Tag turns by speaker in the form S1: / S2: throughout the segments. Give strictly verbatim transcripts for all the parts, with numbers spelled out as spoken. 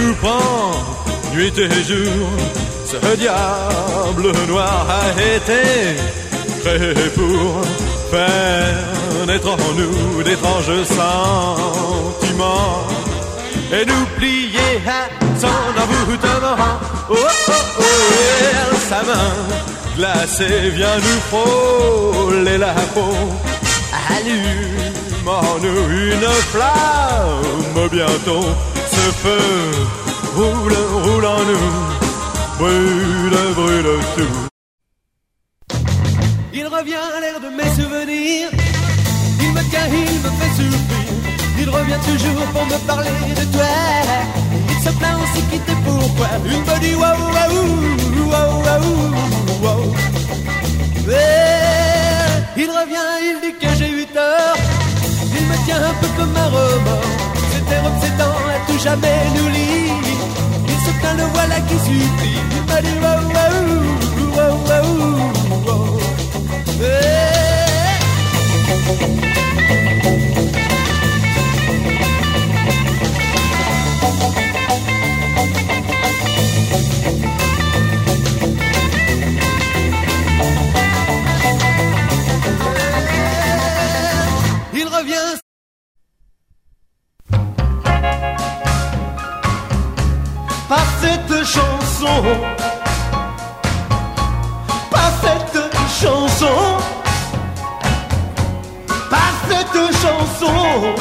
S1: nous prend nuit et jour. Ce diable noir a été créé pour faire naître en nous d'étranges sentiments et nous plier à son envoûtement. Oh, oh, oh, et sa main glacée vient nous frôler la peau. Allume en nous une flamme bientôt. Ce feu roule, roule en nous, brûle, brûle tout.
S2: Il revient à l'air de mes souvenirs. Il me tient, il me fait souffrir. Il revient toujours pour me parler de toi. Il se plaint aussi quitter pourquoi. Il me dit waouh waouh waouh waouh waouh. Il revient, il dit que j'ai eu tort. Il me tient un peu comme un remords. Cet air obsédant à tout jamais nous lie. Il se plaint, le voilà qui supplie. Il me dit waouh waouh waouh waouh waouh. Il revient.
S3: Par cette chanson, par cette chanson, par cette chanson.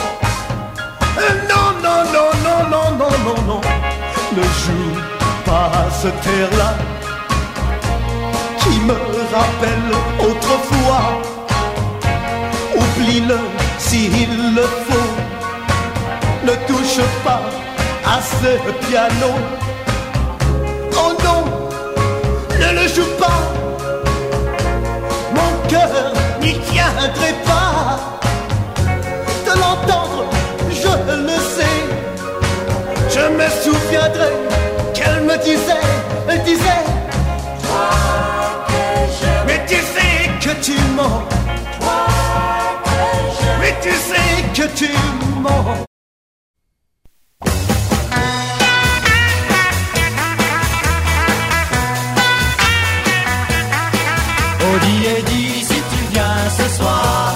S3: Non, non, non, non, non, non, non, non. Ne joue pas ce air-là qui me rappelle autrefois. Oublie-le s'il le faut. Ne touche pas à ce piano. Oh non, ne le joue pas. Mon cœur n'y tiendrait pas. De l'entendre, je le sais. Je me souviendrai qu'elle me disait, elle disait, toi que je... Mais tu sais que tu mens. Toi que je... Mais tu sais que tu mens.
S2: Eddie, Eddie, si tu viens ce soir.